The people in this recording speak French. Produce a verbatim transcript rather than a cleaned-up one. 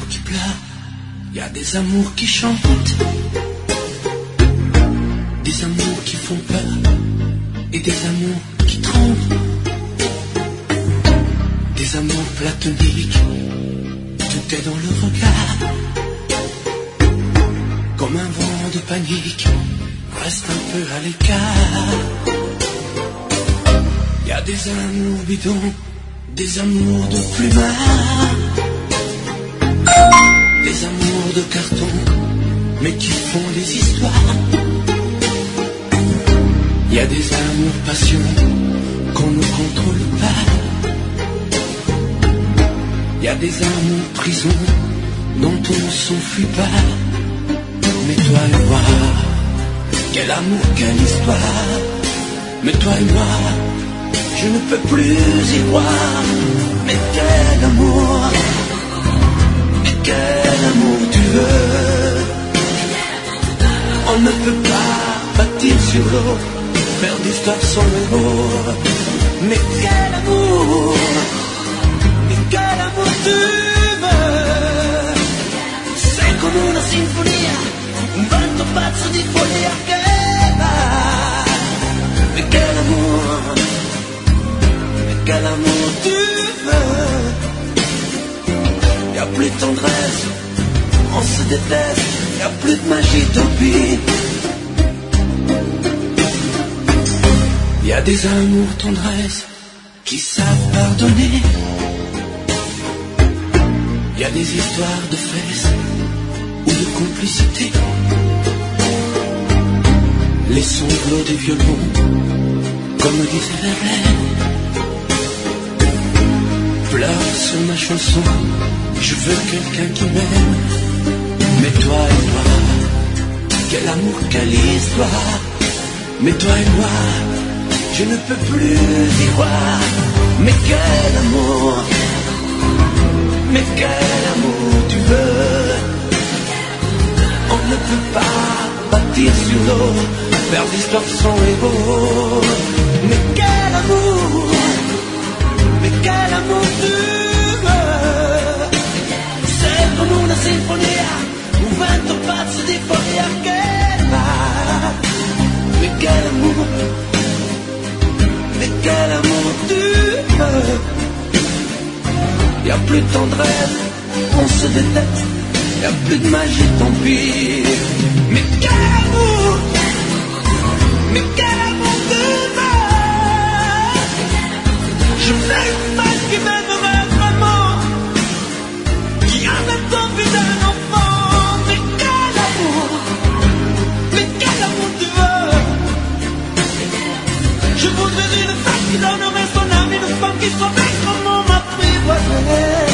qui pleurent, y a des amours qui chantent, des amours qui font peur et des amours qui tremblent, des amours platoniques, tout est dans le regard, comme un vent de panique, reste un peu à l'écart. Y a des amours bidons, des amours de plumard, des amours de carton, mais qui font des histoires. Y a des amours passion qu'on ne contrôle pas. Y a des amours prison dont on ne s'enfuit pas. Mais toi et moi, quel amour, quelle histoire. Mais toi et moi, je ne peux plus y croire. Mais quel amour, mais quel amour tu veux. On ne peut pas bâtir sur l'eau, faire d'histoire son héros. Mais quel amour, mais quel amour tu veux. Sei come una sinfonia, un vento pazzo di follia che va. Mais quel amour, mais quel amour tu veux. Y'a plus de tendresse, on se déteste, y'a plus de magie, tant pis. Y a des amours tendresse qui savent pardonner. Y a des histoires de fesses ou de complicité. Les sanglots des violons, comme disait la reine. Pleure sur ma chanson, je veux quelqu'un qui m'aime. Mais toi et moi, quel amour, quelle histoire. Mais toi et moi, je ne peux plus y croire. Mais quel amour, mais quel amour tu veux. On ne peut pas bâtir sur l'eau, faire l'histoire son héros. Mais quel amour, mais quel amour tu veux. C'est come una sinfonia, un vento pazzo di follia che va. Mais quel amour, mais quel amour tu veux. Y'a plus de tendresse, on se déteste, y'a plus de magie, tant pis. Mais quel amour, mais quel amour tu veux. Je veux une femme qui m'aimerait vraiment, qui a même envie d'un enfant. Mais quel amour, mais quel amour tu veux. Je voudrais une femme qui donnerait son âme, une femme qui soit belle comme on m'apprivoiserait.